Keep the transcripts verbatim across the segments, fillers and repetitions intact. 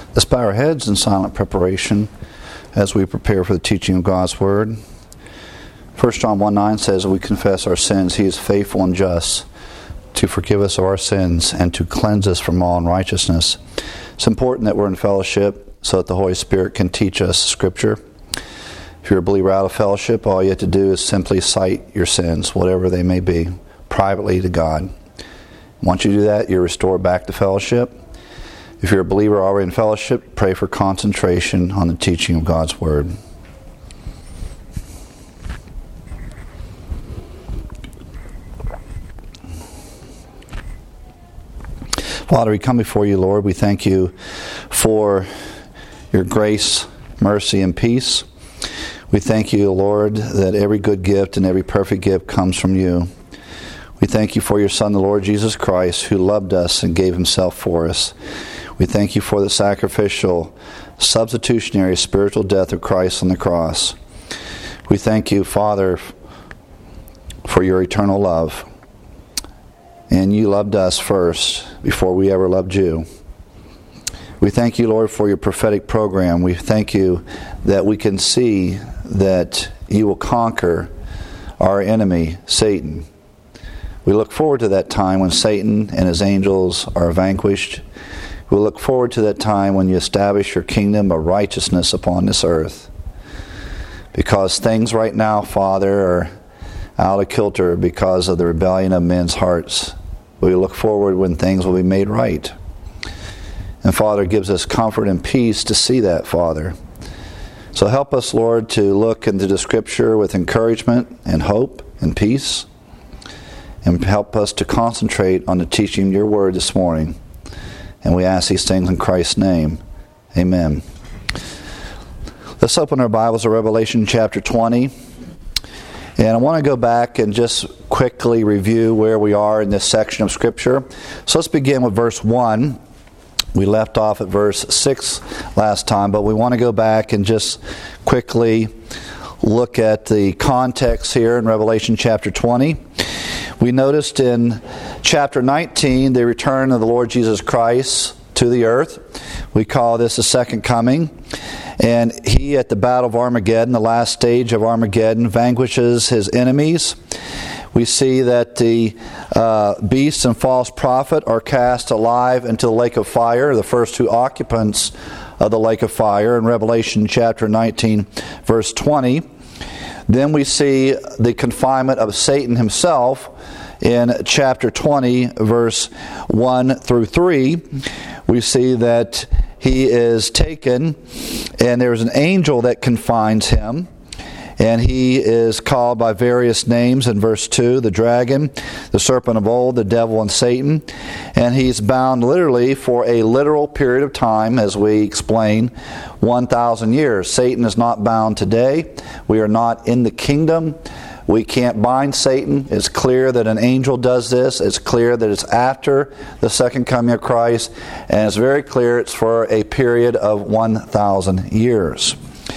Let's bow our heads in silent preparation as we prepare for the teaching of God's Word. First John one nine says, we confess our sins. He is faithful and just to forgive us of our sins and to cleanse us from all unrighteousness. It's important that we're in fellowship so that the Holy Spirit can teach us Scripture. If you're a believer out of fellowship, all you have to do is simply cite your sins, whatever they may be, privately to God. Once you do that, you're restored back to fellowship. If you're a believer already in fellowship, pray for concentration on the teaching of God's Word. Father, we come before you, Lord. We thank you for your grace, mercy, and peace. We thank you, Lord, that every good gift and every perfect gift comes from you. We thank you for your Son, the Lord Jesus Christ, who loved us and gave himself for us. We thank you for the sacrificial, substitutionary, spiritual death of Christ on the cross. We thank you, Father, for your eternal love. And you loved us first before we ever loved you. We thank you, Lord, for your prophetic program. We thank you that we can see that you will conquer our enemy, Satan. We look forward to that time when Satan and his angels are vanquished. We look forward to that time when you establish your kingdom of righteousness upon this earth. Because things right now, Father, are out of kilter because of the rebellion of men's hearts. We look forward when things will be made right. And Father, gives us comfort and peace to see that, Father. So help us, Lord, to look into the Scripture with encouragement and hope and peace. And help us to concentrate on the teaching of your word this morning. And we ask these things in Christ's name. Amen. Let's open our Bibles to Revelation chapter twenty. And I want to go back and just quickly review where we are in this section of Scripture. So let's begin with verse one. We left off at verse six last time, but we want to go back and just quickly look at the context here in Revelation chapter twenty. We noticed in chapter nineteen the return of the Lord Jesus Christ to the earth. We call this the second coming. And he, at the battle of Armageddon, the last stage of Armageddon, vanquishes his enemies. We see that the uh, beast and false prophet are cast alive into the lake of fire, the first two occupants of the lake of fire in Revelation chapter nineteen, verse twenty. Then we see the confinement of Satan himself in chapter twenty, verse one through three. We see that he is taken, and there's an angel that confines him. And he is called by various names in verse two, the dragon, the serpent of old, the devil, and Satan. And he's bound literally for a literal period of time, as we explain, one thousand years. Satan is not bound today. We are not in the kingdom. We can't bind Satan. It's clear that an angel does this. It's clear that it's after the second coming of Christ. And it's very clear it's for a period of one thousand years.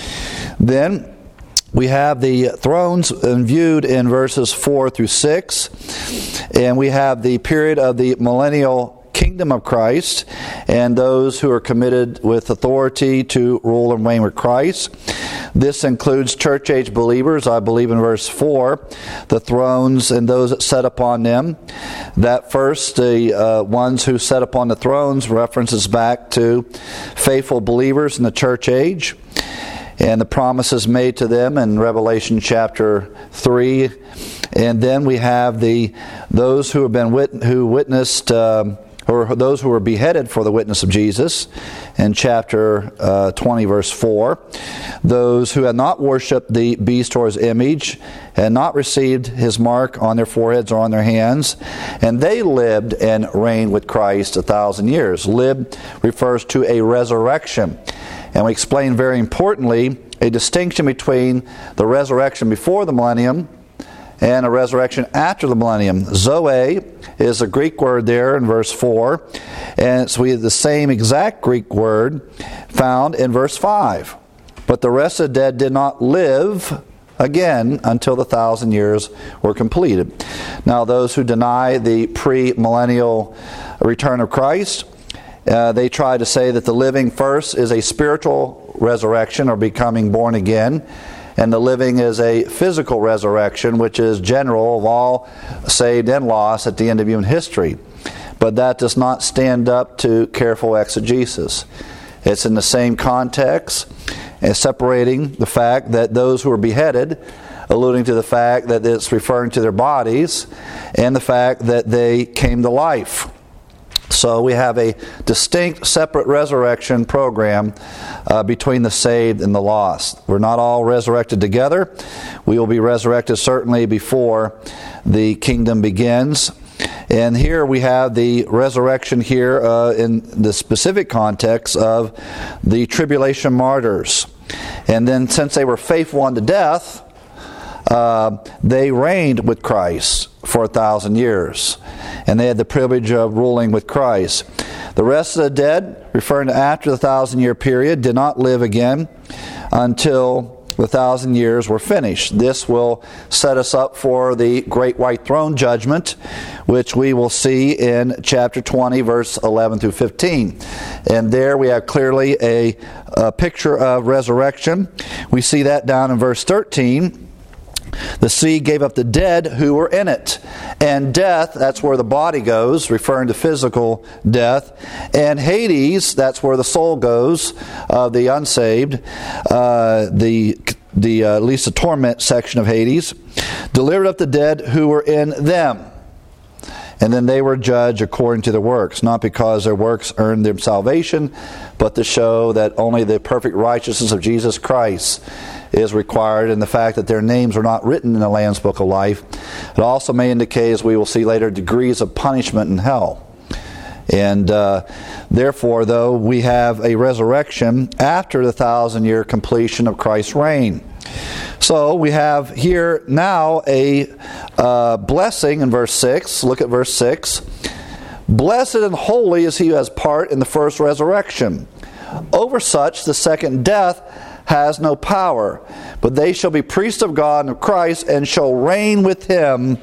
Then we have the thrones viewed in verses four through six. And we have the period of the millennial kingdom of Christ and those who are committed with authority to rule and reign with Christ. This includes church age believers, I believe in verse four, the thrones and those that set upon them. That first, the uh, ones who set upon the thrones, references back to faithful believers in the church age. And the promises made to them in Revelation chapter three. And then we have the those who have been wit- who witnessed, um, or those who were beheaded for the witness of Jesus in chapter uh, twenty, verse four. Those who had not worshipped the beast or his image, had not received his mark on their foreheads or on their hands, and they lived and reigned with Christ a thousand years. Lived refers to a resurrection. And we explain very importantly a distinction between the resurrection before the millennium and a resurrection after the millennium. Zoe is a Greek word there in verse four, and it's we have the same exact Greek word found in verse five. But the rest of the dead did not live again until the thousand years were completed. Now those who deny the pre-millennial return of Christ Uh, they try to say that the living first is a spiritual resurrection or becoming born again, and the living is a physical resurrection, which is general of all saved and lost at the end of human history. But that does not stand up to careful exegesis. It's in the same context, as separating the fact that those who were beheaded, alluding to the fact that it's referring to their bodies, and the fact that they came to life. So we have a distinct, separate resurrection program uh, between the saved and the lost. We're not all resurrected together. We will be resurrected certainly before the kingdom begins. And here we have the resurrection here uh, in the specific context of the tribulation martyrs. And then since they were faithful unto death, uh, they reigned with Christ for a thousand years. And they had the privilege of ruling with Christ. The rest of the dead, referring to after the thousand year period, did not live again until the thousand years were finished. This will set us up for the great white throne judgment, which we will see in chapter twenty, verse eleven through fifteen. And there we have clearly a, a picture of resurrection. We see that down in verse thirteen. The sea gave up the dead who were in it. And death, that's where the body goes, referring to physical death. And Hades, that's where the soul goes, of uh, the unsaved, uh, the the uh, at least the torment section of Hades, delivered up the dead who were in them. And then they were judged according to their works, not because their works earned them salvation, but to show that only the perfect righteousness of Jesus Christ is required, and the fact that their names are not written in the Lamb's Book of Life. It also may indicate, as we will see later, degrees of punishment in hell. And uh, therefore, though, we have a resurrection after the thousand-year completion of Christ's reign. So we have here now a uh, blessing in verse six. Look at verse six. Blessed and holy is he who has part in the first resurrection. Over such the second death has no power, but they shall be priests of God and of Christ, and shall reign with him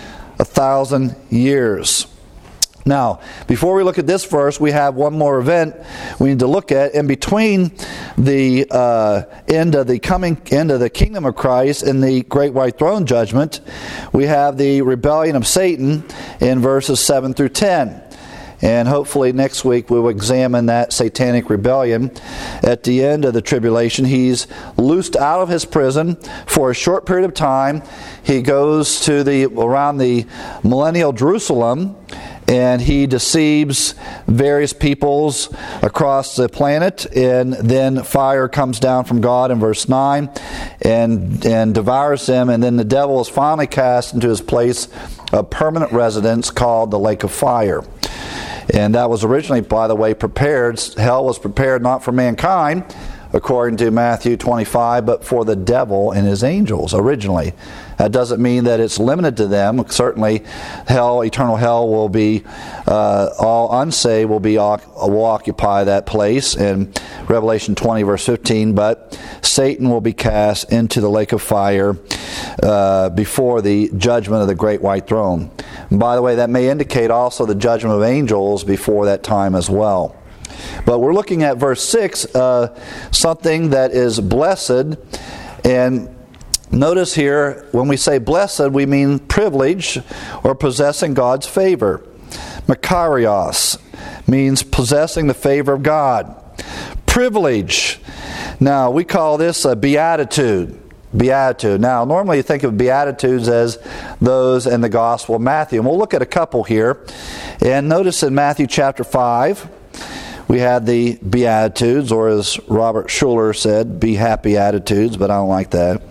a thousand years. Now, before we look at this verse, we have one more event we need to look at. In between the uh, end of the coming end of the kingdom of Christ and the great white throne judgment, we have the rebellion of Satan in verses seven through ten. And hopefully next week we will examine that satanic rebellion. At the end of the tribulation, he's loosed out of his prison for a short period of time. He goes to the around the millennial Jerusalem, and he deceives various peoples across the planet. And then fire comes down from God in verse nine and, and devours them. And then the devil is finally cast into his place of permanent residence called the lake of fire. And that was originally, by the way, prepared. Hell was prepared not for mankind, according to Matthew twenty-five, but for the devil and his angels originally. That doesn't mean that it's limited to them. Certainly, hell, eternal hell, will be uh, all unsaved will be will occupy that place in Revelation twenty, verse fifteen. But Satan will be cast into the lake of fire uh, before the judgment of the great white throne. And by the way, that may indicate also the judgment of angels before that time as well. But we're looking at verse six, uh, something that is blessed. And notice here, when we say blessed, we mean privilege or possessing God's favor. Makarios means possessing the favor of God. Privilege. Now, we call this a beatitude. Beatitude. Now, normally you think of Beatitudes as those in the Gospel of Matthew. And we'll look at a couple here. And notice in Matthew chapter five, we had the Beatitudes, or as Robert Schuller said, be happy attitudes, but I don't like that.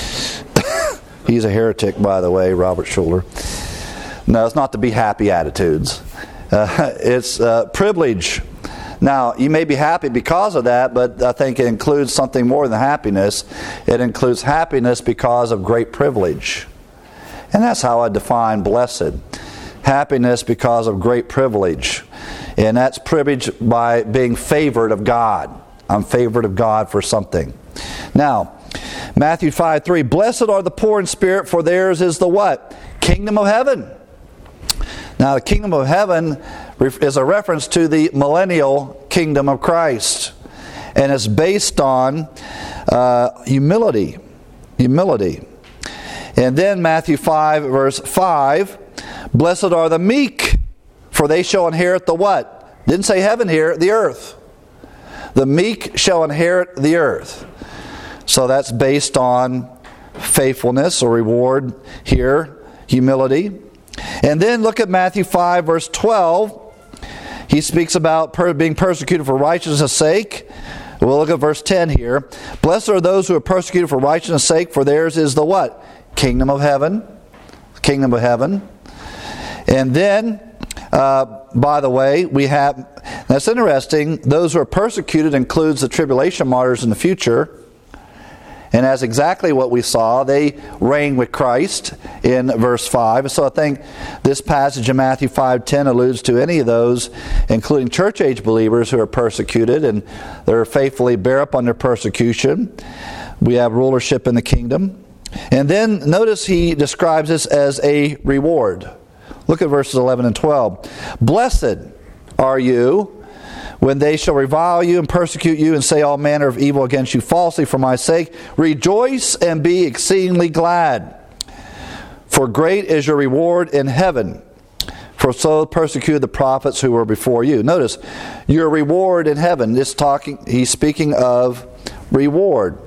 He's a heretic, by the way, Robert Schuller. No, it's not the be happy attitudes. Uh, it's uh, privilege. Now, you may be happy because of that, but I think it includes something more than happiness. It includes happiness because of great privilege. And that's how I define blessed. Happiness because of great privilege. And that's privilege by being favored of God. I'm favored of God for something. Now, Matthew five three, blessed are the poor in spirit, for theirs is the what? Kingdom of heaven. Now, the kingdom of heaven is a reference to the millennial kingdom of Christ. And it's based on uh, humility. Humility. And then Matthew five, verse five, blessed are the meek, for they shall inherit the what? Didn't say heaven here, the earth. The meek shall inherit the earth. So that's based on faithfulness or reward here, humility. And then look at Matthew five, verse twelve. He speaks about per- being persecuted for righteousness' sake. We'll look at verse ten here. Blessed are those who are persecuted for righteousness' sake, for theirs is the what? Kingdom of heaven. Kingdom of heaven. And then, uh, by the way, we have, that's interesting, those who are persecuted includes the tribulation martyrs in the future. And that's exactly what we saw. They reign with Christ in verse five. So I think this passage in Matthew five ten alludes to any of those, including church age believers who are persecuted and they're faithfully bear up under persecution. We have rulership in the kingdom. And then notice he describes this as a reward. Look at verses eleven and twelve. Blessed are you when they shall revile you and persecute you and say all manner of evil against you falsely for my sake. Rejoice and be exceedingly glad, for great is your reward in heaven. For so persecuted the prophets who were before you. Notice, your reward in heaven. This talking, he's speaking of reward.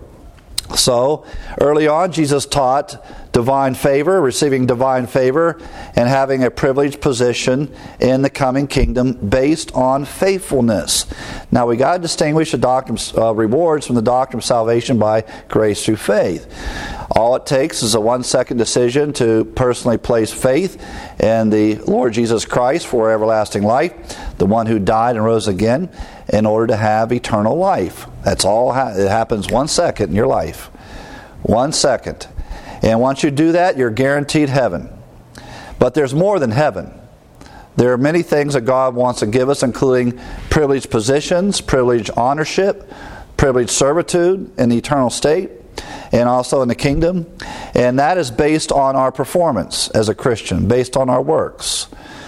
So, early on, Jesus taught divine favor, receiving divine favor, and having a privileged position in the coming kingdom based on faithfulness. Now, we got to distinguish the doctrine of uh, rewards from the doctrine of salvation by grace through faith. All it takes is a one-second decision to personally place faith in the Lord Jesus Christ for everlasting life, the one who died and rose again, in order to have eternal life. That's all. Ha- it happens one second in your life. One second. And once you do that, you're guaranteed heaven. But there's more than heaven. There are many things that God wants to give us, including privileged positions, privileged ownership, privileged servitude in the eternal state, and also in the kingdom. And that is based on our performance as a Christian, based on our works.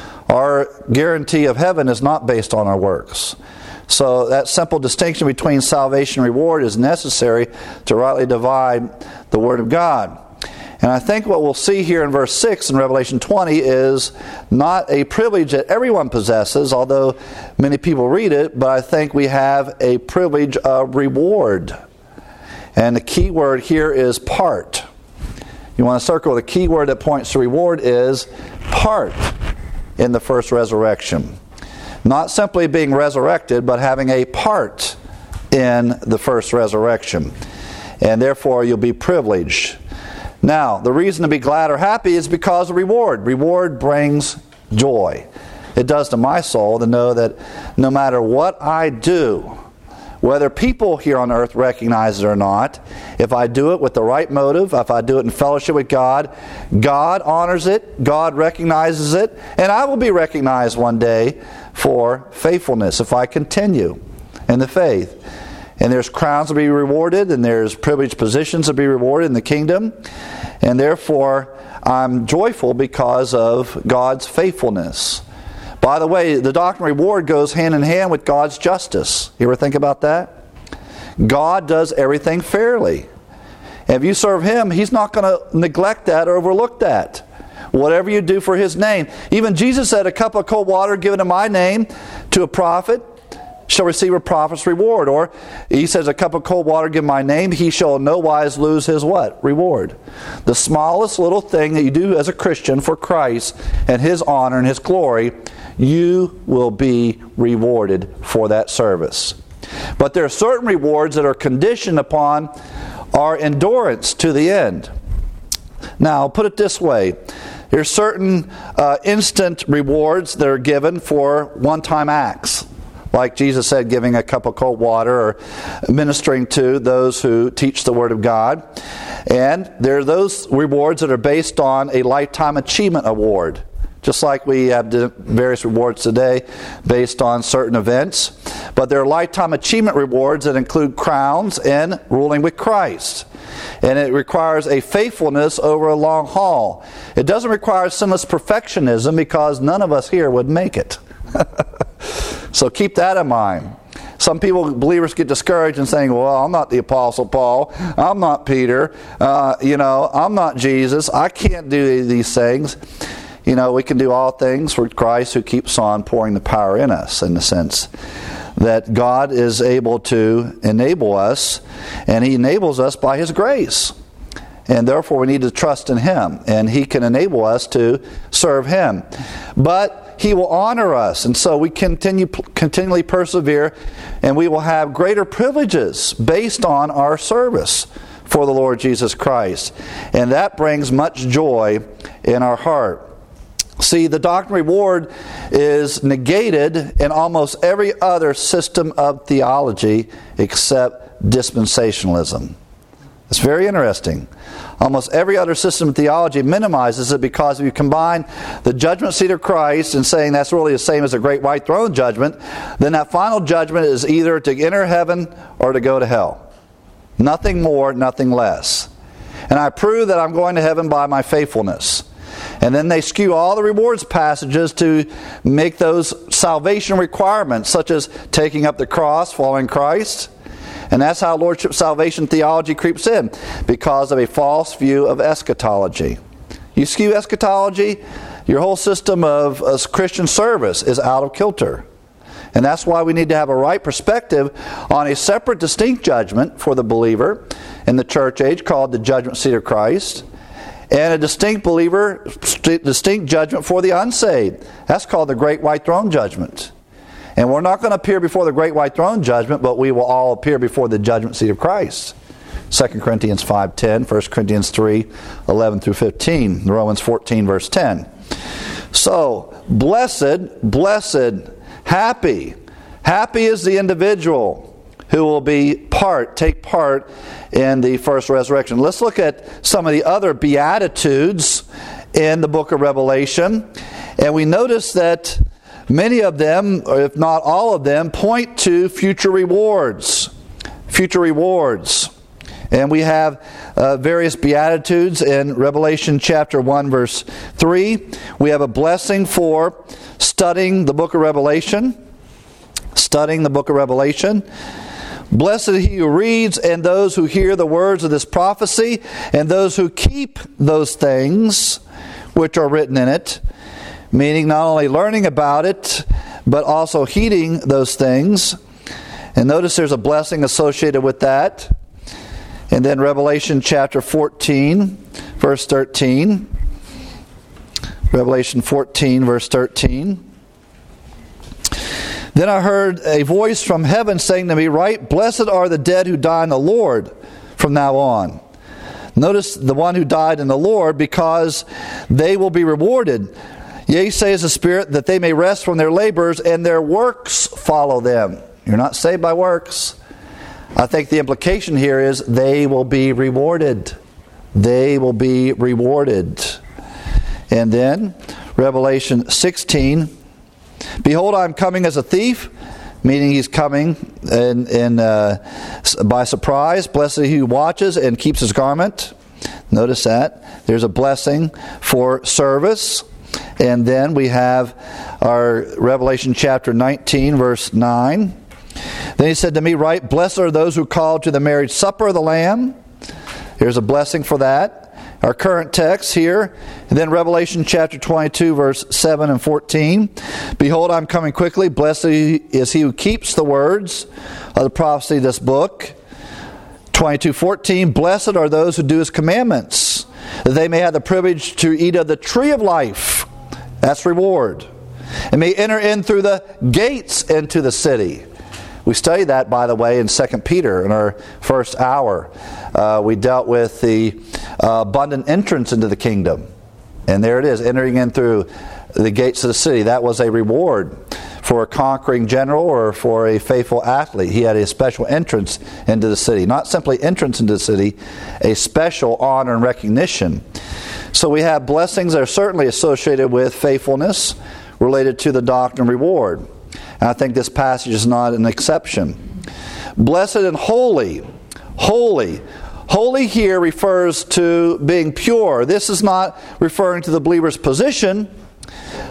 Our guarantee of heaven is not based on our works. So that simple distinction between salvation and reward is necessary to rightly divide the Word of God. And I think what we'll see here in verse six in Revelation twenty is not a privilege that everyone possesses, although many people read it, but I think we have a privilege of reward. And the key word here is part. You want to circle the key word that points to reward is part in the first resurrection. Not simply being resurrected, but having a part in the first resurrection. And therefore, you'll be privileged. Now, the reason to be glad or happy is because of reward. Reward brings joy. It does to my soul to know that no matter what I do, whether people here on earth recognize it or not, if I do it with the right motive, if I do it in fellowship with God, God honors it, God recognizes it, and I will be recognized one day for faithfulness if I continue in the faith. And there's crowns to be rewarded, and there's privileged positions to be rewarded in the kingdom. And therefore, I'm joyful because of God's faithfulness. By the way, the doctrine of reward goes hand in hand with God's justice. You ever think about that? God does everything fairly. And if you serve Him, He's not going to neglect that or overlook that. Whatever you do for His name. Even Jesus said, a cup of cold water given in my name to a prophet shall receive a prophet's reward. Or He says, a cup of cold water given in my name, he shall in no wise lose his what? Reward. The smallest little thing that you do as a Christian for Christ and His honor and His glory, you will be rewarded for that service. But there are certain rewards that are conditioned upon our endurance to the end. Now, I'll put it this way. There's certain uh, instant rewards that are given for one-time acts. Like Jesus said, giving a cup of cold water or ministering to those who teach the Word of God. And there are those rewards that are based on a lifetime achievement award. Just like we have various rewards today based on certain events. But there are lifetime achievement rewards that include crowns and ruling with Christ. And it requires a faithfulness over a long haul. It doesn't require sinless perfectionism because none of us here would make it. So keep that in mind. Some people, believers, get discouraged and saying, well, I'm not the Apostle Paul. I'm not Peter. Uh, you know, I'm not Jesus. I can't do these things. You know, we can do all things for Christ who keeps on pouring the power in us, in the sense that God is able to enable us, and He enables us by His grace. And therefore we need to trust in Him, and He can enable us to serve Him. But He will honor us, and so we continue continually persevere, and we will have greater privileges based on our service for the Lord Jesus Christ. And that brings much joy in our heart. See, the doctrine of reward is negated in almost every other system of theology except dispensationalism. It's very interesting. Almost every other system of theology minimizes it, because if you combine the judgment seat of Christ and saying that's really the same as the great white throne judgment, then that final judgment is either to enter heaven or to go to hell. Nothing more, nothing less. And I prove that I'm going to heaven by my faithfulness. And then they skew all the rewards passages to make those salvation requirements, such as taking up the cross, following Christ. And that's how Lordship salvation theology creeps in, because of a false view of eschatology. You skew eschatology, your whole system of uh, Christian service is out of kilter. And that's why we need to have a right perspective on a separate, distinct judgment for the believer in the church age called the judgment seat of Christ, and a distinct believer, distinct judgment for the unsaved. That's called the great white throne judgment. And we're not going to appear before the great white throne judgment, but we will all appear before the judgment seat of Christ. Second Corinthians five ten, First Corinthians three eleven through fifteen, Romans fourteen verse ten. So, blessed, blessed, happy. Happy is the individual who will be part, take part in the first resurrection. Let's look at some of the other beatitudes in the book of Revelation. And we notice that many of them, or if not all of them, point to future rewards. Future rewards. And we have uh, various beatitudes in Revelation chapter one verse three. We have a blessing for studying the book of Revelation. Studying the book of Revelation. Blessed is he who reads, and those who hear the words of this prophecy, and those who keep those things which are written in it. Meaning not only learning about it, but also heeding those things. And notice there's a blessing associated with that. And then Revelation chapter fourteen, verse thirteen. Revelation fourteen, verse thirteen. Then I heard a voice from heaven saying to me, write, blessed are the dead who die in the Lord from now on. Notice the one who died in the Lord, because they will be rewarded. Yea, says the Spirit, that they may rest from their labors, and their works follow them. You're not saved by works. I think the implication here is they will be rewarded. They will be rewarded. And then, Revelation sixteen, behold, I am coming as a thief, meaning he's coming in, in, uh, by surprise. Blessed is he who watches and keeps his garment. Notice that. There's a blessing for service. And then we have our Revelation chapter nineteen, verse nine. Then he said to me, write, blessed are those who call to the marriage supper of the Lamb. There's a blessing for that. Our current text here. And then Revelation chapter twenty-two, verse seven and fourteen. Behold, I'm coming quickly. Blessed is he who keeps the words of the prophecy of this book. twenty-two fourteen. Blessed are those who do his commandments, that they may have the privilege to eat of the tree of life. That's reward. And may enter in through the gates into the city. We studied that, by the way, in Second Peter in our first hour. Uh, we dealt with the uh, abundant entrance into the kingdom. And there it is, entering in through the gates of the city. That was a reward for a conquering general or for a faithful athlete. He had a special entrance into the city. Not simply entrance into the city, a special honor and recognition. So we have blessings that are certainly associated with faithfulness related to the doctrine of reward. And I think this passage is not an exception. Blessed and holy. Holy. Holy here refers to being pure. This is not referring to the believer's position,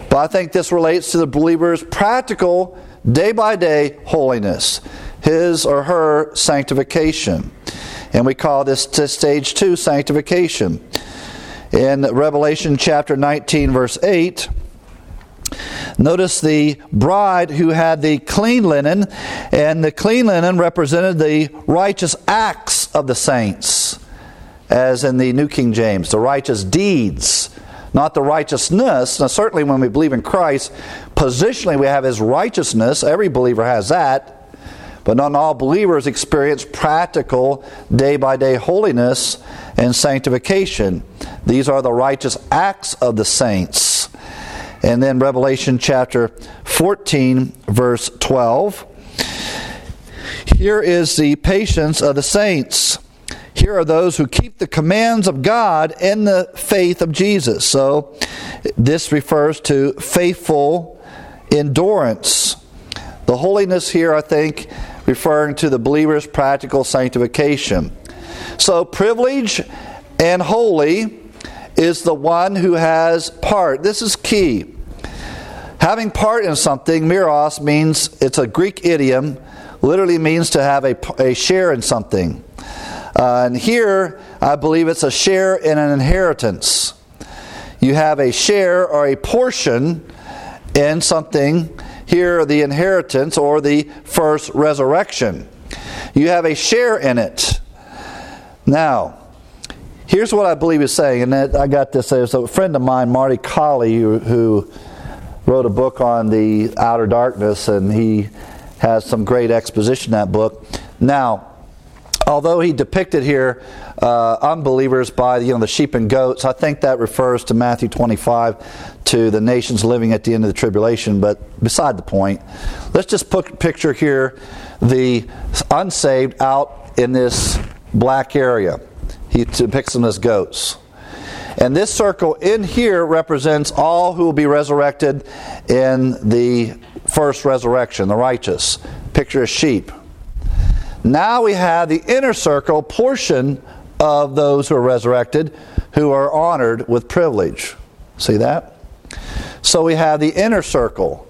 But I think this relates to the believer's practical, day-by-day holiness, his or her sanctification. And we call this stage two sanctification. In Revelation chapter nineteen, verse eight, notice the bride who had the clean linen, and the clean linen represented the righteous acts of the saints, as in the New King James, the righteous deeds, not the righteousness. Now certainly when we believe in Christ, positionally we have His righteousness. Every believer has that. But not all believers experience practical day-by-day holiness and sanctification. These are the righteous acts of the saints. And then Revelation chapter fourteen, verse twelve. Here is the patience of the saints. Here are those who keep the commands of God in the faith of Jesus. So this refers to faithful endurance. The holiness here, I think, referring to the believer's practical sanctification. So privilege and holy is the one who has part. This is key. Having part in something, meros, means, it's a Greek idiom, literally means to have a, a share in something. Uh, and here, I believe it's a share in an inheritance. You have a share or a portion in something. Here, the inheritance or the first resurrection. You have a share in it. Now, here's what I believe he's saying, and I got this. There's a friend of mine, Marty Colley, who, who wrote a book on the outer darkness, and he has some great exposition in that book. Now, although he depicted here uh, unbelievers by you know the sheep and goats, I think that refers to Matthew twenty-five, to the nations living at the end of the tribulation. But beside the point, let's just put, picture here the unsaved out in this black area. He depicts them as goats. And this circle in here represents all who will be resurrected in the first resurrection, the righteous. Picture a sheep. Now we have the inner circle portion of those who are resurrected, who are honored with privilege. See that? So we have the inner circle.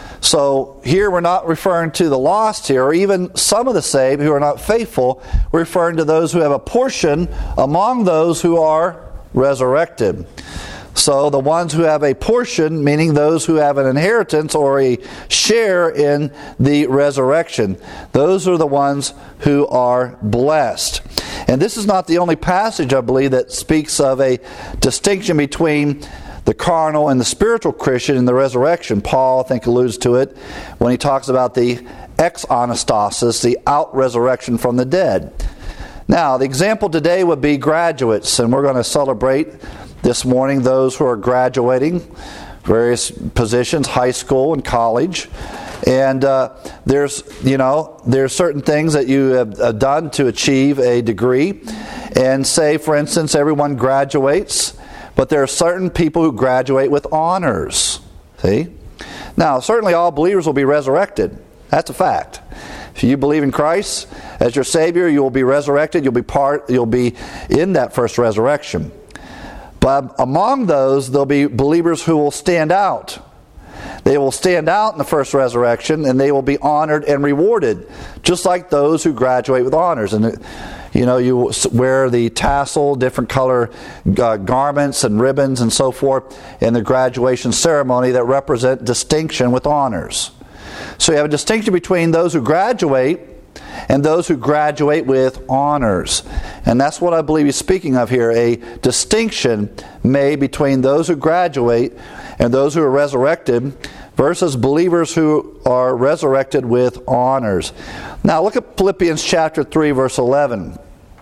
So here we're not referring to the lost here, or even some of the saved who are not faithful. We're referring to those who have a portion among those who are resurrected. So the ones who have a portion, meaning those who have an inheritance or a share in the resurrection, those are the ones who are blessed. And this is not the only passage, I believe, that speaks of a distinction between the carnal and the spiritual Christian in the resurrection. Paul, I think, alludes to it when he talks about the ex-anastasis, the out-resurrection from the dead. Now, the example today would be graduates, and we're going to celebrate this morning those who are graduating various positions, high school and college. And uh, there's, you know, there's certain things that you have uh, done to achieve a degree. And say, for instance, everyone graduates, but there are certain people who graduate with honors. See? Now, certainly all believers will be resurrected. That's a fact. If you believe in Christ as your Savior, you will be resurrected. You'll be part. You'll be in that first resurrection. But among those, there'll be believers who will stand out. They will stand out in the first resurrection, and they will be honored and rewarded, just like those who graduate with honors. And you know, you wear the tassel, different color uh, garments and ribbons and so forth in the graduation ceremony that represent distinction with honors. So you have a distinction between those who graduate and those who graduate with honors. And that's what I believe he's speaking of here, a distinction made between those who graduate and those who are resurrected versus believers who are resurrected with honors. Now look at Philippians chapter three, verse eleven.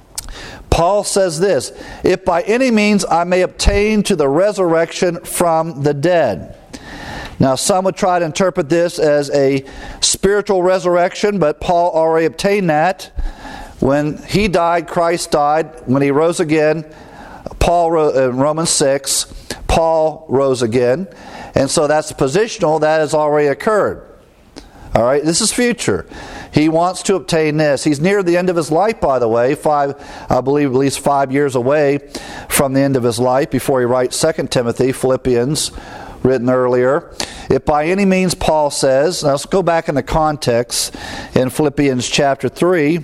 Paul says this, "If by any means I may obtain to the resurrection from the dead." Now, some would try to interpret this as a spiritual resurrection, but Paul already obtained that. When he died, Christ died. When he rose again, Paul in Romans six, Paul rose again. And so that's positional. That has already occurred. All right, this is future. He wants to obtain this. He's near the end of his life, by the way. Five, I believe, at least five years away from the end of his life before he writes Second Timothy, Philippians, written earlier. If by any means, Paul says, now let's go back in the context in Philippians chapter three.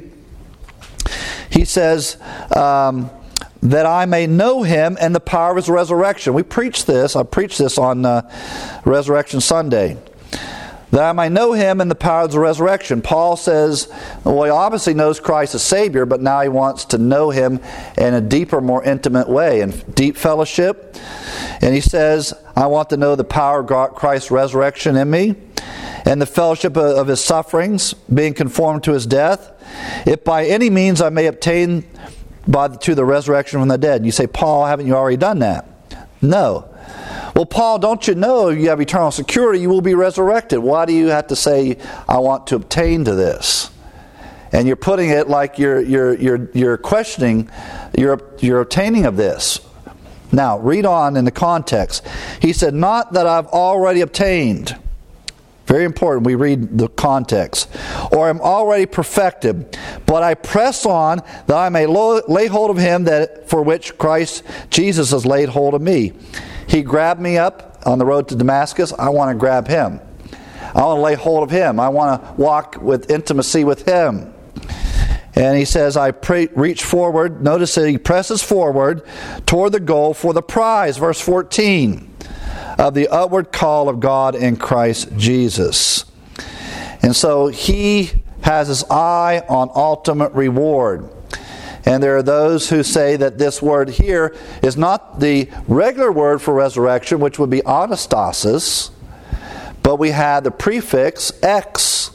He says, um, that I may know him and the power of his resurrection. We preached this. I preached this on uh, Resurrection Sunday. That I might know him and the power of the resurrection. Paul says, well, he obviously knows Christ as Savior, but now he wants to know him in a deeper, more intimate way, in deep fellowship. And he says, I want to know the power of God, Christ's resurrection in me, and the fellowship of, of his sufferings, being conformed to his death, if by any means I may obtain by the, to the resurrection from the dead. And you say, Paul, haven't you already done that? No. Well, Paul, don't you know you have eternal security, you will be resurrected. Why do you have to say, I want to obtain to this? And you're putting it like you're you're you're you're questioning your your obtaining of this. Now, read on in the context. He said, not that I've already obtained. Very important, we read the context. Or am already perfected, but I press on that I may lo- lay hold of him that for which Christ Jesus has laid hold of me. He grabbed me up on the road to Damascus. I want to grab him. I want to lay hold of him. I want to walk with intimacy with him. And he says, I pray, reach forward. Notice that he presses forward toward the goal for the prize. Verse fourteen. Of the upward call of God in Christ Jesus. And so he has his eye on ultimate reward. And there are those who say that this word here is not the regular word for resurrection, which would be anastasis, but we have the prefix ex.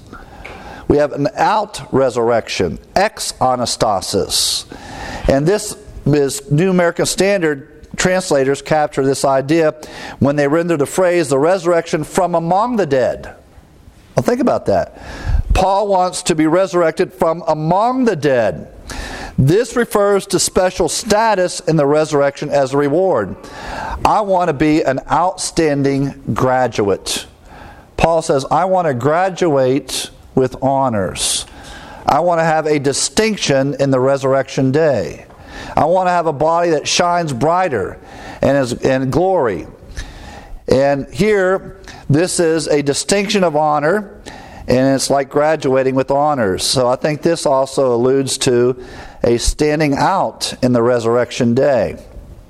We have an out resurrection, ex anastasis. And this is New American Standard translators capture this idea when they render the phrase the resurrection from among the dead. Well, think about that. Paul wants to be resurrected from among the dead. This refers to special status in the resurrection as a reward. I want to be an outstanding graduate. Paul says, I want to graduate with honors. I want to have a distinction in the resurrection day. I want to have a body that shines brighter and is in glory. And here, this is a distinction of honor, and it's like graduating with honors. So I think this also alludes to a standing out in the resurrection day.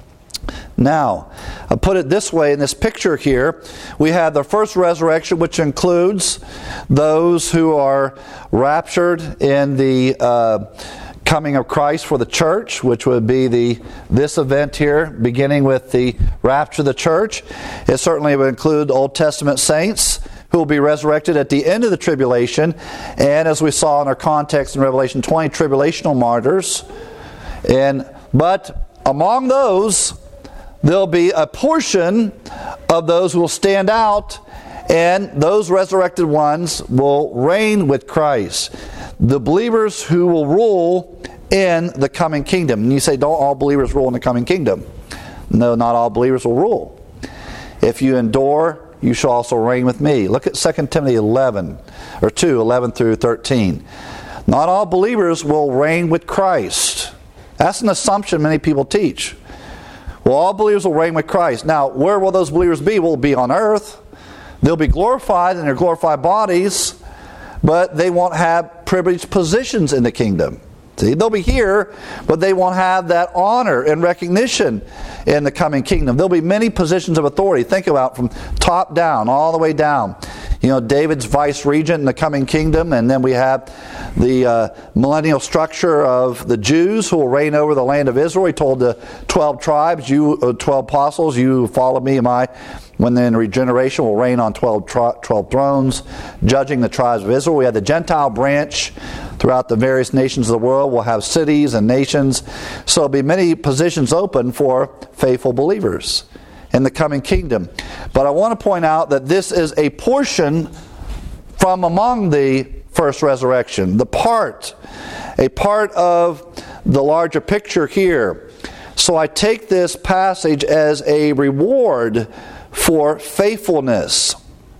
Now, I'll put it this way in this picture here. We have the first resurrection, which includes those who are raptured in the uh, coming of Christ for the church, which would be the this event here, beginning with the rapture of the church. It certainly would include Old Testament saints who will be resurrected at the end of the tribulation, and as we saw in our context in Revelation twenty, tribulational martyrs. And but among those, there'll be a portion of those who will stand out, and those resurrected ones will reign with Christ. The believers who will rule in the coming kingdom. And you say, don't all believers rule in the coming kingdom? No, not all believers will rule. If you endure, you shall also reign with me. Look at Second Timothy eleven, or two, eleven through thirteen. Not all believers will reign with Christ. That's an assumption many people teach. Well, all believers will reign with Christ. Now, where will those believers be? Will be on earth. They'll be glorified in their glorified bodies, but they won't have privileged positions in the kingdom. See, they'll be here, but they won't have that honor and recognition in the coming kingdom. There'll be many positions of authority. Think about from top down, all the way down. You know, David's vice regent in the coming kingdom, and then we have the uh, millennial structure of the Jews who will reign over the land of Israel. He told the twelve tribes, you uh, twelve apostles, you follow me, and I, when then regeneration will reign on twelve, tri- twelve thrones, judging the tribes of Israel. We have the Gentile branch throughout the various nations of the world. We'll have cities and nations. So there'll be many positions open for faithful believers in the coming kingdom. But I want to point out that this is a portion from among the first resurrection. The part, a part of the larger picture here. So I take this passage as a reward for faithfulness.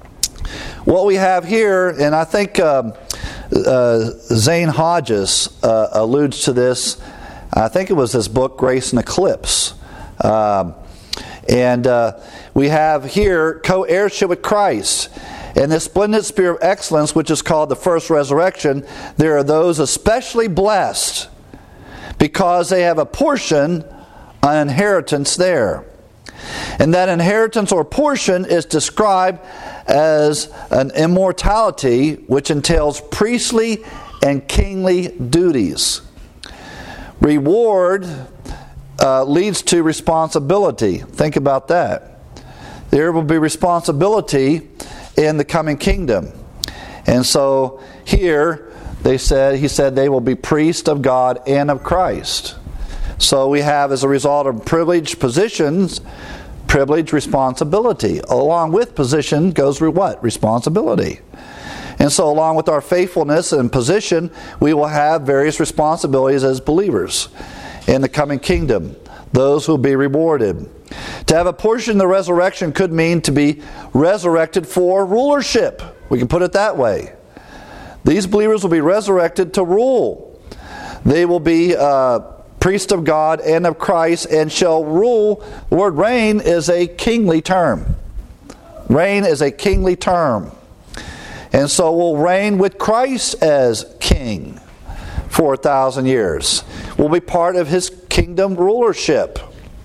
What we have here, and I think um, uh, Zane Hodges uh, alludes to this. I think it was his book, Grace and Eclipse. Uh, And uh, we have here co-heirship with Christ. In this splendid spirit of excellence, which is called the first resurrection, there are those especially blessed because they have a portion, an inheritance there. And that inheritance or portion is described as an immortality which entails priestly and kingly duties. Reward uh, leads to responsibility. Think about that. There will be responsibility in the coming kingdom. And so here they said he said they will be priests of God and of Christ. So we have, as a result of privileged positions, privilege responsibility. Along with position goes what? Responsibility. And so along with our faithfulness and position, we will have various responsibilities as believers in the coming kingdom. Those who will be rewarded. To have a portion in the resurrection could mean to be resurrected for rulership. We can put it that way. These believers will be resurrected to rule. They will be uh, priests of God and of Christ and shall rule. The word reign is a kingly term. Reign is a kingly term. And so we'll reign with Christ as king for a thousand years. We'll be part of his kingdom rulership.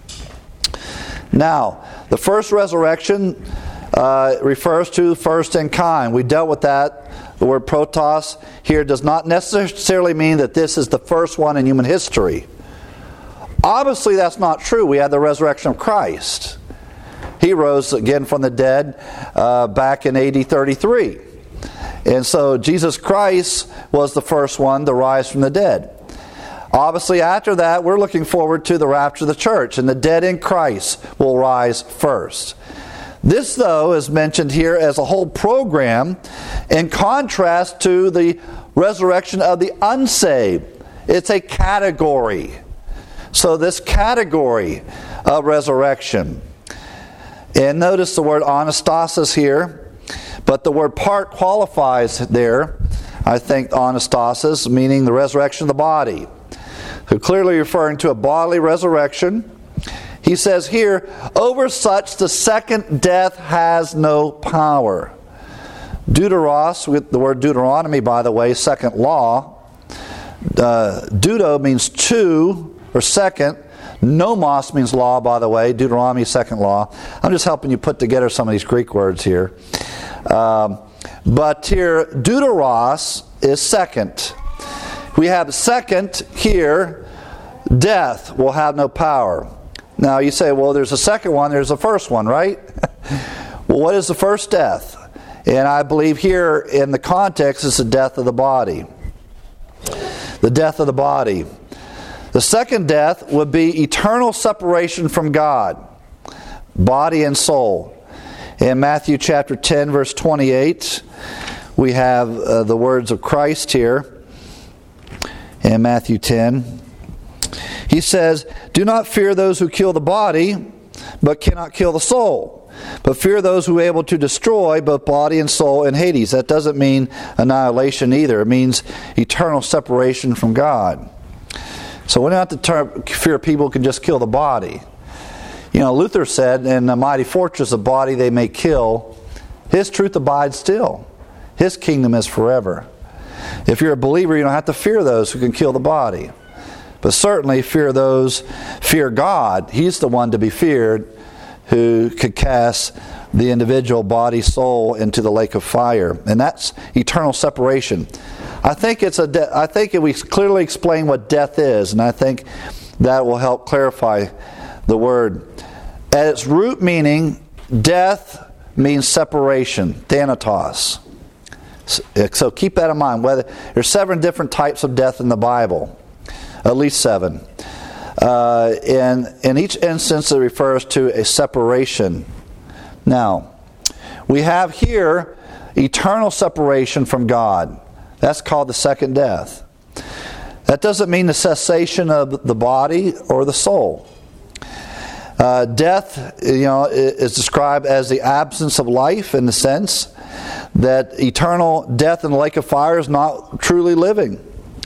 Now, the first resurrection uh, refers to first in kind. We dealt with that. The word protos here does not necessarily mean that this is the first one in human history. Obviously, that's not true. We had the resurrection of Christ. He rose again from the dead uh, back in A D thirty-three. And so Jesus Christ was the first one to rise from the dead. Obviously, after that, we're looking forward to the rapture of the church, and the dead in Christ will rise first. This, though, is mentioned here as a whole program in contrast to the resurrection of the unsaved. It's a category. So this category of resurrection. And notice the word anastasis here. But the word part qualifies there. I think anastasis, meaning the resurrection of the body. So clearly referring to a bodily resurrection. He says here, over such the second death has no power. Deuteros, with the word Deuteronomy, by the way, second law. Uh, Deuto means two or second. Nomos means law, by the way. Deuteronomy, second law. I'm just helping you put together some of these Greek words here. Um, but here, deuteros is second. We have second here, death will have no power. Now you say, well, there's a second one, there's a first one, right? Well, what is the first death? And I believe here in the context is the death of the body. The death of the body. The second death would be eternal separation from God, body and soul. In Matthew chapter ten, verse twenty-eight, we have uh, the words of Christ here. In Matthew ten, he says, "Do not fear those who kill the body, but cannot kill the soul. But fear those who are able to destroy both body and soul in Hades." That doesn't mean annihilation either. It means eternal separation from God. So we don't have to ter- fear people who can just kill the body. You know, Luther said, in a mighty fortress of body they may kill, his truth abides still. His kingdom is forever. If you're a believer, you don't have to fear those who can kill the body. But certainly fear those, fear God. He's the one to be feared who could cast the individual body, soul into the lake of fire. And that's eternal separation. I think it's a. De- I think we clearly explain what death is, and I think that will help clarify the word. At its root meaning, death means separation, thanatos. So keep that in mind. Whether there's seven different types of death in the Bible, at least seven. Uh, and in each instance, it refers to a separation. Now, we have here eternal separation from God. That's called the second death. That doesn't mean the cessation of the body or the soul. Uh, death, you know, is described as the absence of life in the sense that eternal death in the lake of fire is not truly living.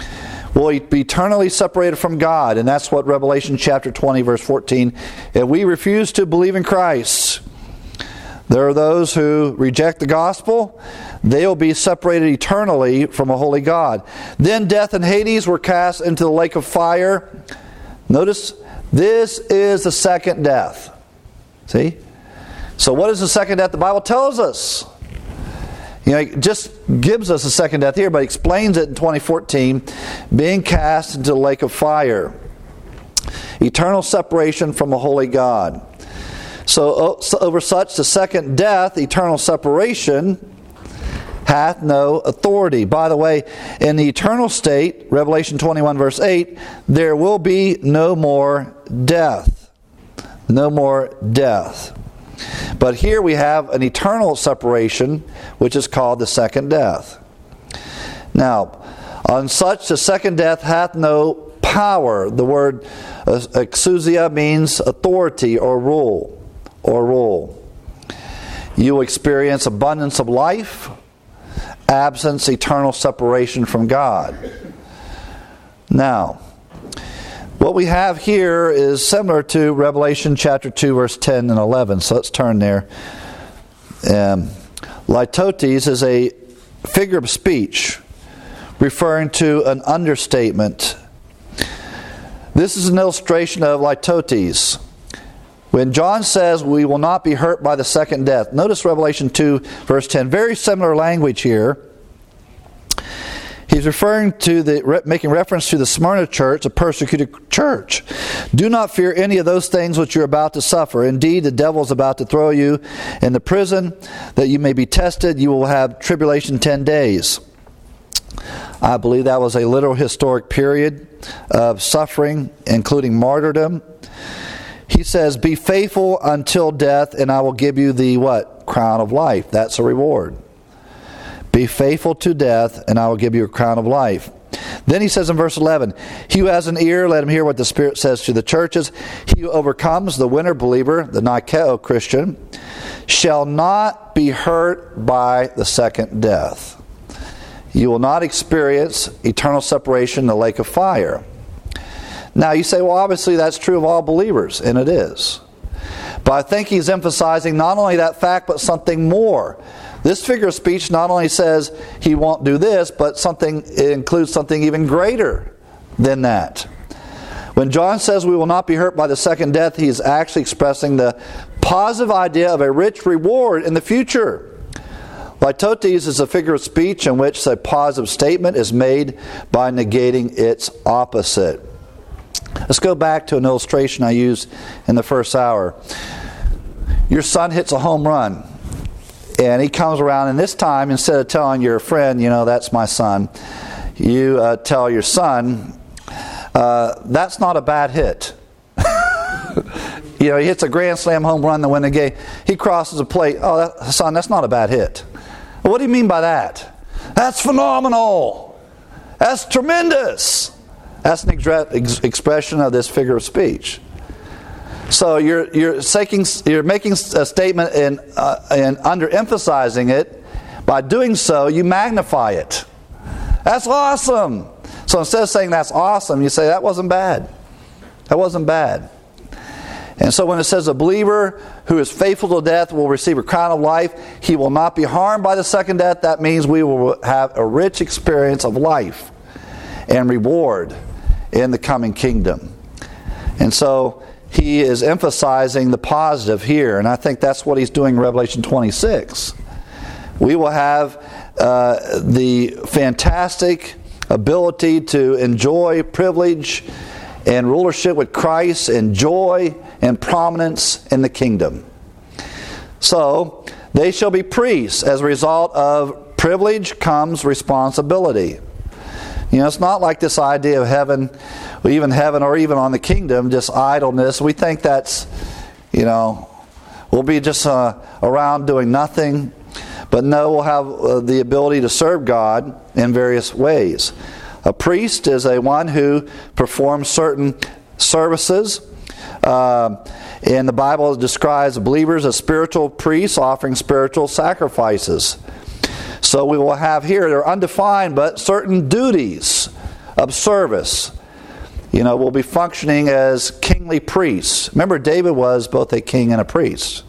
will be eternally separated from God. And that's what Revelation chapter twenty, verse fourteen. If we refuse to believe in Christ, there are those who reject the gospel. They will be separated eternally from a holy God. Then death and Hades were cast into the lake of fire. Notice, this is the second death. See? So what is the second death? The Bible tells us. You know, it just gives us a second death here, but explains it in twenty fourteen. Being cast into the lake of fire. Eternal separation from a holy God. So over such the second death, eternal separation, hath no authority. By the way, in the eternal state, Revelation twenty-one verse eight, there will be no more death. No more death. But here we have an eternal separation, which is called the second death. Now, on such the second death hath no power. The word exousia means authority or rule. Or rule. You will experience abundance of life, absence, eternal separation from God. Now, what we have here is similar to Revelation chapter two, verse ten and eleven. So let's turn there. Um, litotes is a figure of speech referring to an understatement. This is an illustration of litotes. When John says we will not be hurt by the second death, notice Revelation two, verse ten. Very similar language here. He's referring to the, making reference to the Smyrna church, a persecuted church. Do not fear any of those things which you're about to suffer. Indeed, the devil is about to throw you in the prison, that you may be tested. You will have tribulation ten days. I believe that was a literal historic period of suffering, including martyrdom. He says, be faithful until death, and I will give you the what? Crown of life. That's a reward. Be faithful to death, and I will give you a crown of life. Then he says in verse eleven, he who has an ear, let him hear what the Spirit says to the churches. He who overcomes, the winner believer, the Nikeo Christian, shall not be hurt by the second death. You will not experience eternal separation in the lake of fire. Now you say, well, obviously that's true of all believers, and it is. But I think he's emphasizing not only that fact, but something more. This figure of speech not only says he won't do this, but something it includes something even greater than that. When John says we will not be hurt by the second death, he is actually expressing the positive idea of a rich reward in the future. Litotes is a figure of speech in which a positive statement is made by negating its opposite. Let's go back to an illustration I used in the first hour. Your son hits a home run. And he comes around, and this time, instead of telling your friend, you know, that's my son, you uh, tell your son, uh, that's not a bad hit. You know, he hits a grand slam home run to win the game. He crosses a plate. Oh, that, son, that's not a bad hit. Well, what do you mean by that? That's phenomenal. That's tremendous. That's an ex- expression of this figure of speech. So you're you're making you're making a statement and uh, and underemphasizing it. By doing so, you magnify it. That's awesome. So instead of saying that's awesome, you say that wasn't bad. That wasn't bad. And so when it says a believer who is faithful to death will receive a crown of life, he will not be harmed by the second death. That means we will have a rich experience of life and reward in the coming kingdom. And so he is emphasizing the positive here, and I think that's what he's doing in Revelation twenty-six. We will have uh, the fantastic ability to enjoy privilege and rulership with Christ and joy and prominence in the kingdom. So, they shall be priests. As a result of privilege comes responsibility. You know, it's not like this idea of heaven, even heaven or even on the kingdom, just idleness. We think that's, you know, we'll be just uh, around doing nothing. But no, we'll have uh, the ability to serve God in various ways. A priest is a one who performs certain services. Uh, and the Bible describes believers as spiritual priests offering spiritual sacrifices. So we will have here, they're undefined, but certain duties of service. You know, we'll be functioning as kingly priests. Remember, David was both a king and a priest.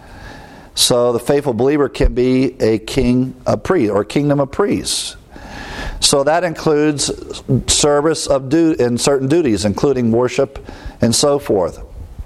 So the faithful believer can be a king of priests or kingdom of priests. So that includes service of du- in certain duties, including worship and so forth.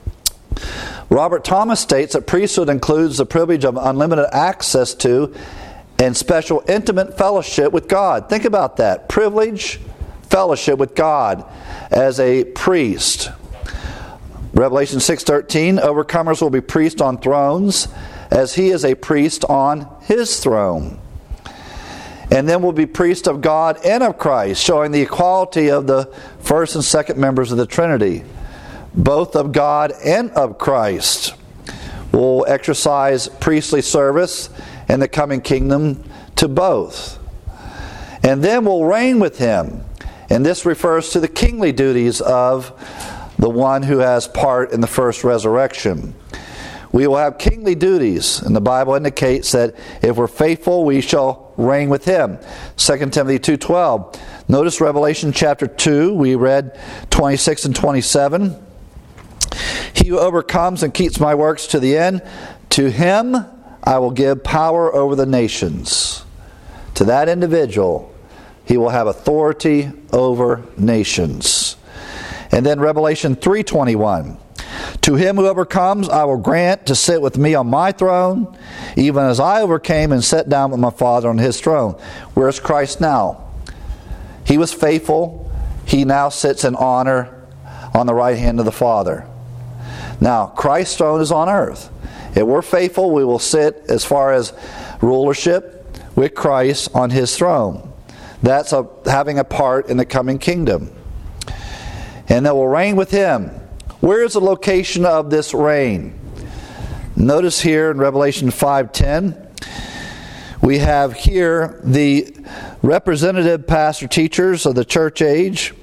Robert Thomas states that priesthood includes the privilege of unlimited access to and special intimate fellowship with God. Think about that. Privilege, fellowship with God as a priest. Revelation six thirteen, overcomers will be priests on thrones as he is a priest on his throne. And then will be priests of God and of Christ, showing the equality of the first and second members of the Trinity. Both of God and of Christ will exercise priestly service in the coming kingdom to both. And then will reign with him. And this refers to the kingly duties of the one who has part in the first resurrection. We will have kingly duties, and the Bible indicates that if we're faithful, we shall reign with him. Second Timothy two twelve. Notice Revelation chapter two, we read twenty-six and twenty-seven. He who overcomes and keeps my works to the end, to him I will give power over the nations. To that individual, he will have authority over nations. And then Revelation three twenty-one. To him who overcomes, I will grant to sit with me on my throne, even as I overcame and sat down with my Father on his throne. Where's Christ now? He was faithful. He now sits in honor on the right hand of the Father. Now, Christ's throne is on earth. If we're faithful, we will sit as far as rulership with Christ on his throne. That's a, having a part in the coming kingdom. And then we'll reign with him. Where is the location of this reign? Notice here in Revelation five ten, we have here the representative pastor teachers of the church age.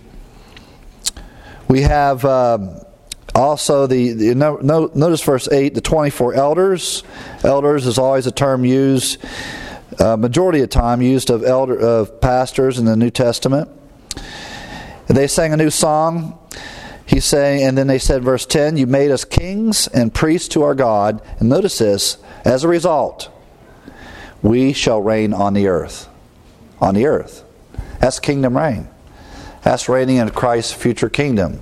We have um, also the, the no, no, notice verse eight, the twenty-four elders. Elders is always a term used, uh, majority of time used of elder of pastors in the New Testament. They sang a new song. He's saying, and then they said, verse ten, you made us kings and priests to our God. And notice this, as a result, we shall reign on the earth. On the earth. That's kingdom reign. That's reigning in Christ's future kingdom.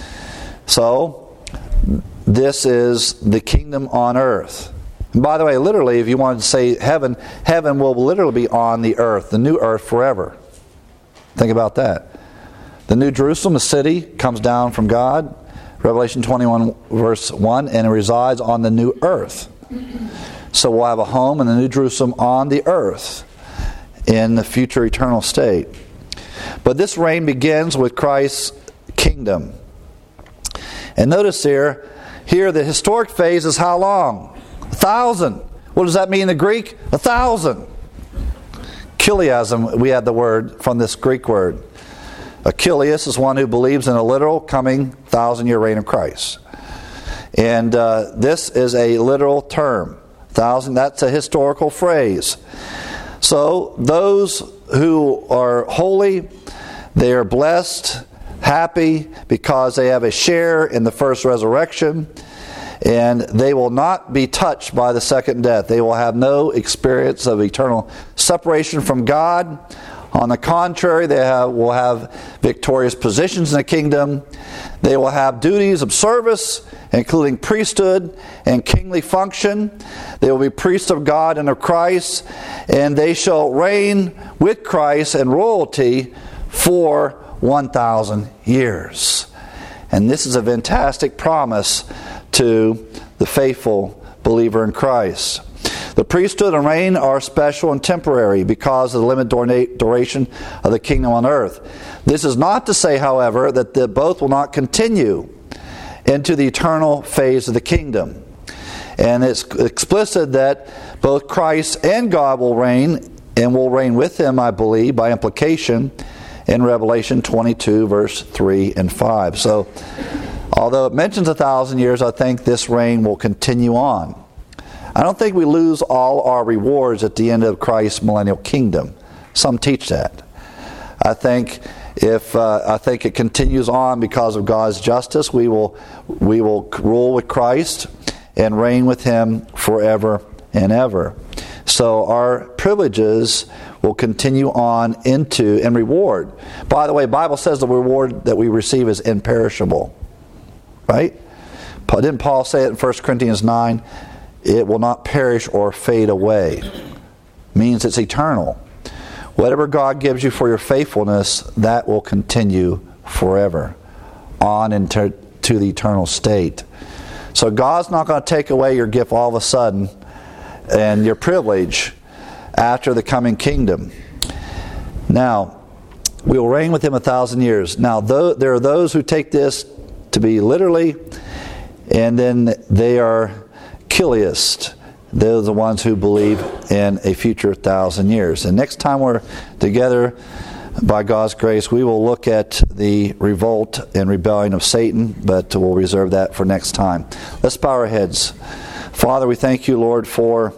So, this is the kingdom on earth. And by the way, literally, if you wanted to say heaven, heaven will literally be on the earth, the new earth forever. Think about that. The New Jerusalem, the city, comes down from God. Revelation twenty-one, verse one, and it resides on the new earth. So we'll have a home in the New Jerusalem on the earth in the future eternal state. But this reign begins with Christ's kingdom. And notice here, here the historic phase is how long? A thousand. What does that mean in the Greek? A thousand. Chiliasm, we had the word from this Greek word. Achilles is one who believes in a literal coming thousand-year reign of Christ. And uh, this is a literal term. Thousand, that's a historical phrase. So those who are holy, they are blessed, happy, because they have a share in the first resurrection. And they will not be touched by the second death. They will have no experience of eternal separation from God. On the contrary, they have, will have victorious positions in the kingdom. They will have duties of service, including priesthood and kingly function. They will be priests of God and of Christ, and they shall reign with Christ and royalty for one thousand years. And this is a fantastic promise to the faithful believer in Christ. The priesthood and reign are special and temporary because of the limited duration of the kingdom on earth. This is not to say, however, that the, both will not continue into the eternal phase of the kingdom. And it's explicit that both Christ and God will reign, and will reign with him, I believe, by implication, in Revelation twenty-two, verse three and five. So, although it mentions a thousand years, I think this reign will continue on. I don't think we lose all our rewards at the end of Christ's millennial kingdom. Some teach that. I think If uh, I think it continues on because of God's justice, we will we will rule with Christ and reign with Him forever and ever. So our privileges will continue on into and reward. By the way, the Bible says the reward that we receive is imperishable. Right? Didn't Paul say it in First Corinthians nine? It will not perish or fade away. Means it's eternal. Whatever God gives you for your faithfulness, that will continue forever, on into to the eternal state. So God's not going to take away your gift all of a sudden and your privilege after the coming kingdom. Now, we will reign with Him a thousand years. Now, though, there are those who take this to be literally, and then they are Chiliast. They're the ones who believe in a future thousand years. And next time we're together, by God's grace, we will look at the revolt and rebellion of Satan, but we'll reserve that for next time. Let's bow our heads. Father, we thank you, Lord, for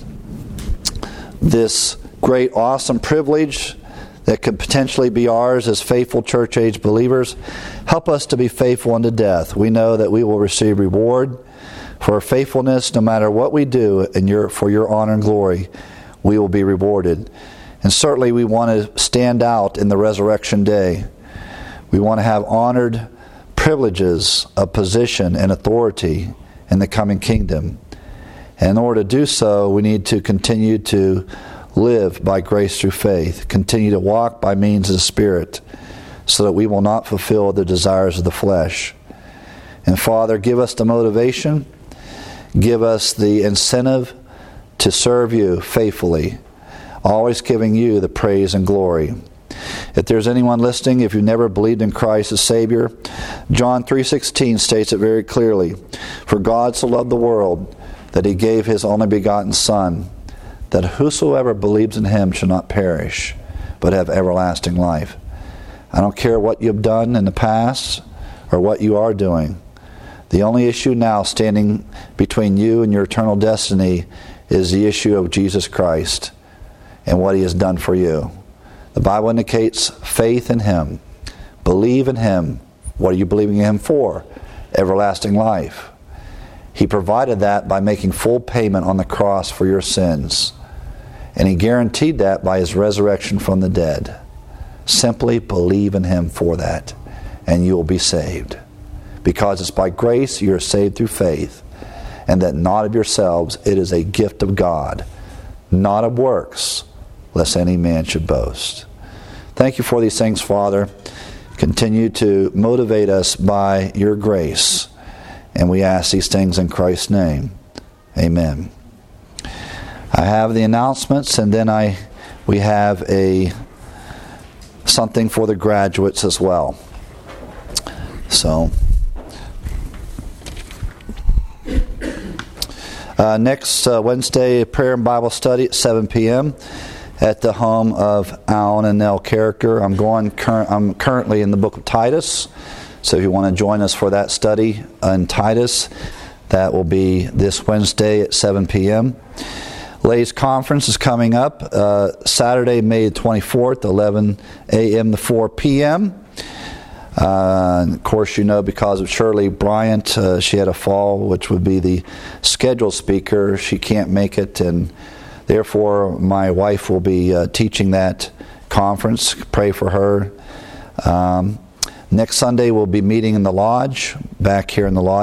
this great, awesome privilege that could potentially be ours as faithful church-age believers. Help us to be faithful unto death. We know that we will receive reward for our faithfulness. No matter what we do in your, for your honor and glory, we will be rewarded. And certainly we want to stand out in the resurrection day. We want to have honored privileges of position and authority in the coming kingdom. And in order to do so, we need to continue to live by grace through faith, continue to walk by means of the Spirit, so that we will not fulfill the desires of the flesh. And Father, give us the motivation, give us the incentive to serve you faithfully, always giving you the praise and glory. If there's anyone listening, if you've never believed in Christ as Savior, John three sixteen states it very clearly. For God so loved the world that He gave His only begotten Son, that whosoever believes in Him shall not perish, but have everlasting life. I don't care what you've done in the past or what you are doing. The only issue now standing between you and your eternal destiny is the issue of Jesus Christ and what He has done for you. The Bible indicates faith in Him. Believe in Him. What are you believing in Him for? Everlasting life. He provided that by making full payment on the cross for your sins. And He guaranteed that by His resurrection from the dead. Simply believe in Him for that, and you will be saved. Because it's by grace you are saved through faith, and that not of yourselves, it is a gift of God, not of works, lest any man should boast. Thank you for these things, Father. Continue to motivate us by your grace. And we ask these things in Christ's name. Amen. I have the announcements, and then I we have a something for the graduates as well. So, uh, next uh, Wednesday, prayer and Bible study at seven p.m. at the home of Alan and Nell Character. I'm going. Cur- I'm currently in the book of Titus. So if you want to join us for that study in Titus, that will be this Wednesday at seven p.m. Ladies Conference is coming up uh, Saturday, May twenty-fourth, eleven a.m. to four p.m. Uh, and of course, you know, because of Shirley Bryant, uh, she had a fall, which would be the scheduled speaker. She can't make it, and therefore my wife will be uh, teaching that conference. Pray for her. Um, Next Sunday we'll be meeting in the lodge, back here in the lodge.